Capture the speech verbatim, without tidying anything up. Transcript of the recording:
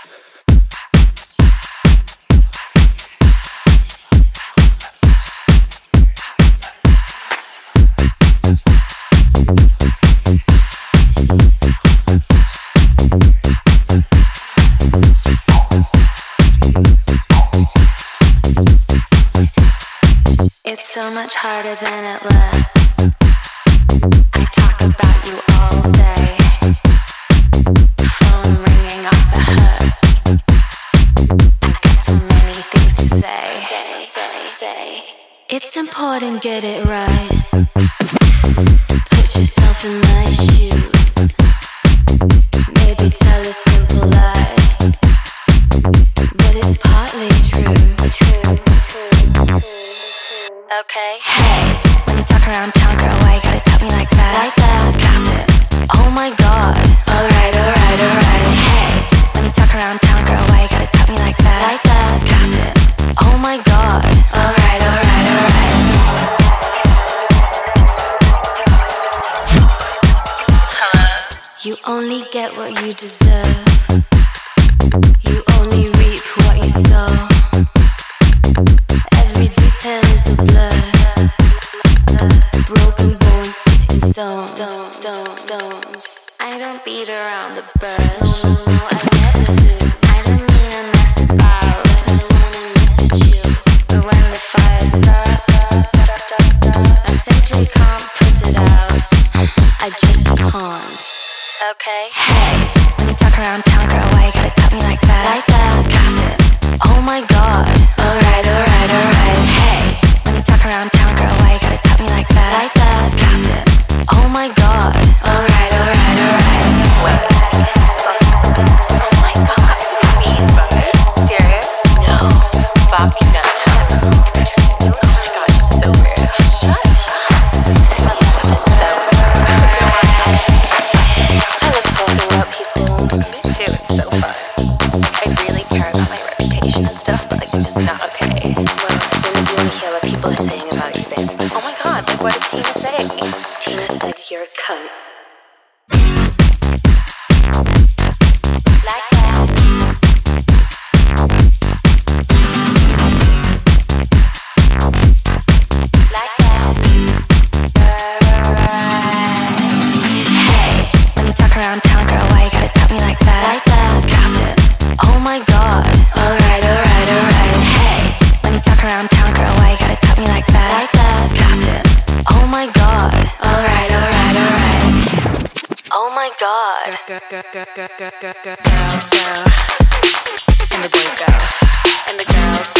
It's so much harder than it looks. I talk about you all day. Phone ringing off the hook. I got so many things to say. Say, say, say. It's important, get it right. Put yourself in my shoes. Maybe tell a simple lie, but it's partly true. True, true, true. Okay. Hey, when you talk around town, girl, why you gotta tell me like that? Like that. Gossip. Oh my god. Alright, alright, alright. Hey, when you talk around town, girl, why you gotta tell me like that? Like that. Gossip. Oh my god. Alright, alright, alright. Hello. You only get what you deserve. You only reap what you sow. Every detail is a blur. Broken bones, sticks and stones. Stones, stones, stones. I don't beat around the bush. No, no, no, I never do. I don't mean to mess about, but I wanna mess with you. But when the fire starts, I simply can't put it out. I just can't. Okay. Hey, when you talk around town, girl, why you gotta tell me like that? Like that. Gossip. Oh my god. Alright, alright, alright. Hey, when you talk around town, girl, why you gotta tell me like that? Like that. Gossip. Oh my god. Alright, alright, alright. Wait a second. Oh my god. Queen, brother. Serious? No. Bob can downtown. Oh my god, she's so weird. Shut up. Technically, this is so weird. I love talking about people. Me too, it's so fun. I really care about my reputation and stuff, but like it's just not okay. Well, I didn't really hear what people are saying about you, babe. Oh my god, like what did Tina say? Tina said you're a cunt. Like that. Like that. Hey, when you talk around town, girl, why you gotta tell me like that? Like that. Gossip. Oh my god. Alright, alright, alright. Hey, when you talk around town, girl, why you gotta tell me like that? Like that. Gossip. Oh my god. Alright, alright, alright. Oh my god. Girls go, and the boys go, and the girls